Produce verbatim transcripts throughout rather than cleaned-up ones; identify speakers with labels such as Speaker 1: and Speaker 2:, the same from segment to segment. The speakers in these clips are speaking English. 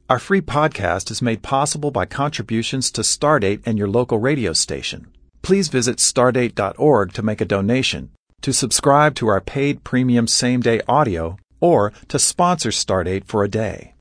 Speaker 1: Our free podcast is made possible by contributions to Stardate and your local radio station. Please visit stardate dot org to make a donation, to subscribe to our paid premium same-day audio, or to sponsor Stardate for a day.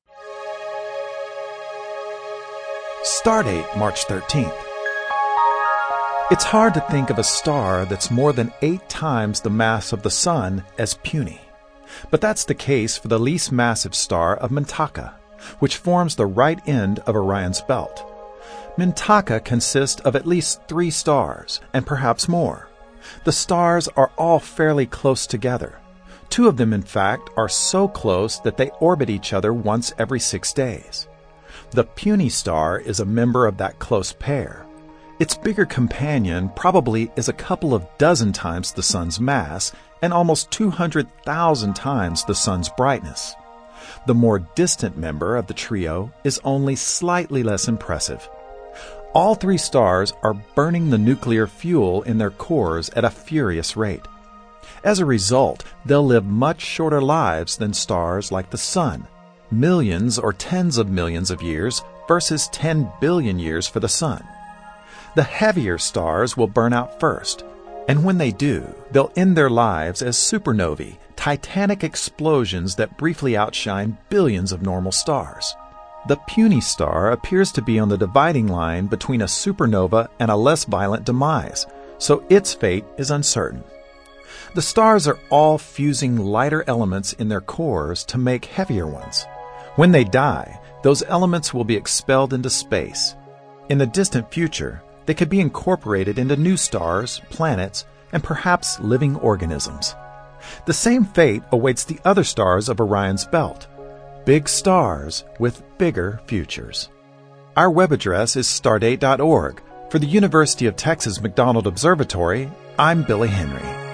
Speaker 1: Stardate, March thirteenth. It's hard to think of a star that's more than eight times the mass of the Sun as puny. But that's the case for the least massive star of Mintaka, which forms the right end of Orion's belt. Mintaka consists of at least three stars, and perhaps more. The stars are all fairly close together. Two of them, in fact, are so close that they orbit each other once every six days. The puny star is a member of that close pair. Its bigger companion probably is a couple of dozen times the Sun's mass and almost two hundred thousand times the Sun's brightness. The more distant member of the trio is only slightly less impressive. All three stars are burning the nuclear fuel in their cores at a furious rate. As a result, they'll live much shorter lives than stars like the Sun, millions or tens of millions of years versus ten billion years for the Sun. The heavier stars will burn out first, and when they do, they'll end their lives as supernovae, titanic explosions that briefly outshine billions of normal stars. The puny star appears to be on the dividing line between a supernova and a less violent demise, so its fate is uncertain. The stars are all fusing lighter elements in their cores to make heavier ones. When they die, those elements will be expelled into space. In the distant future, they could be incorporated into new stars, planets, and perhaps living organisms. The same fate awaits the other stars of Orion's belt. Big stars with bigger futures. Our web address is stardate dot org. For the University of Texas McDonald Observatory, I'm Billy Henry.